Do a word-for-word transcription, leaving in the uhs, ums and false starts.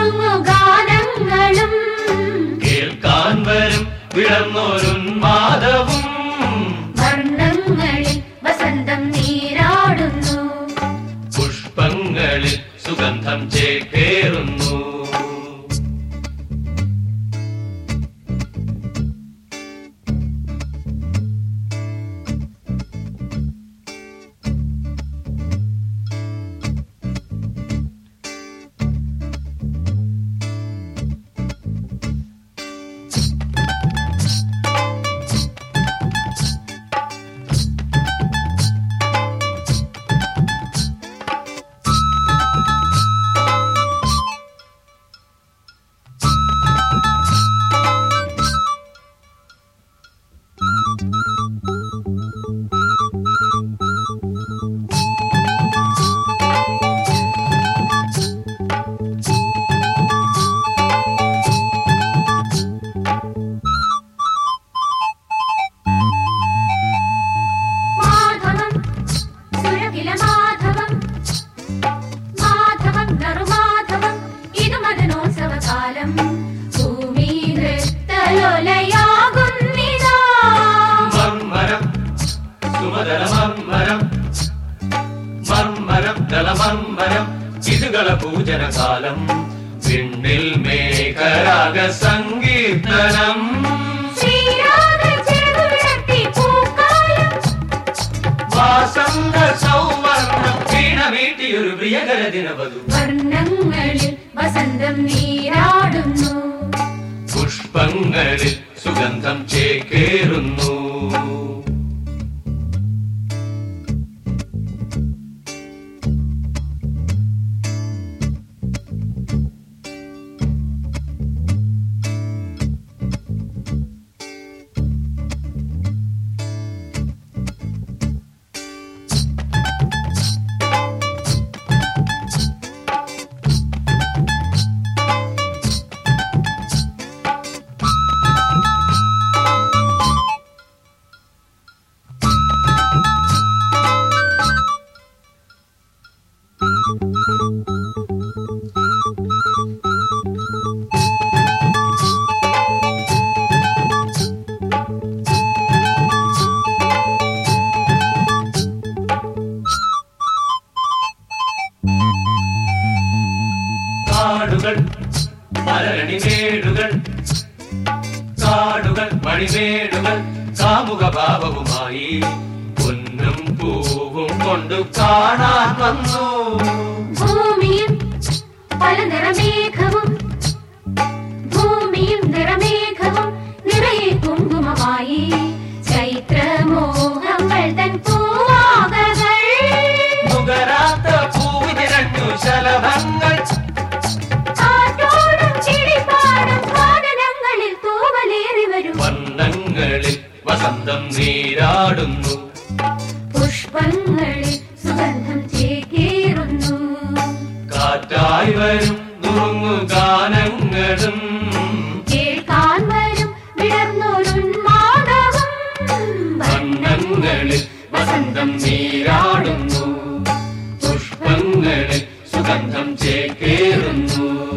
നുറുങ്ങുഗാനങ്ങളും കേൾക്കാൻ വരും വിളർന്നോരുന്മാദവും വർണ്ണങ്ങളിൽ വസന്തം നീരാടുന്നു പുഷ്പങ്ങളിൽ സുഗന്ധം ചേക്കേറുന്നു. പൂജനകാലം വിണ്ണിൽ മേഘരാഗ സങ്കീർത്തനം വാസന്ത സൗവർണം വീണമീട്ടിയൊരു പ്രിയകര ദിനവധു വർണ്ണങ്ങളിൽ വസന്തം നീരാടുന്നു പുഷ്പങ്ങളിൽ സുഗന്ധം ചേക്കേറുന്നു. കാടുകൾ മലരണിമേടുകൾ കാടുകൾ മണിമേടുകൾ കാമുക ഭാവവുമായി പൊന്നും പൂവും കൊണ്ടു കാണാൻ വന്നു ഭൂമിയും പല നിറമേഘവും ഭൂമിയും നിറമേഘവും നിറയെ കുങ്കുമമായി ചൈത്രമോഹങ്ങൾ തൻ പൂവാകകൾ നുകരാത്ത പൂവിനിരണ്ടു ശലഭങ്ങൾ വർണ്ണങ്ങളിൽ വസന്തം നീരാടുന്നു പുഷ്പങ്ങളിൽ സുഗന്ധം ചേക്കേറുന്നു കാറ്റായി വരും നുറുങ്ങുഗാനങ്ങളും കേൾക്കാൻ വരും വിടർന്നൊരുന്മാദവും വർണ്ണങ്ങളിൽ വസന്തം നീരാടുന്നു പുഷ്പങ്ങളിൽ സുഗന്ധം ചേക്കേറുന്നു.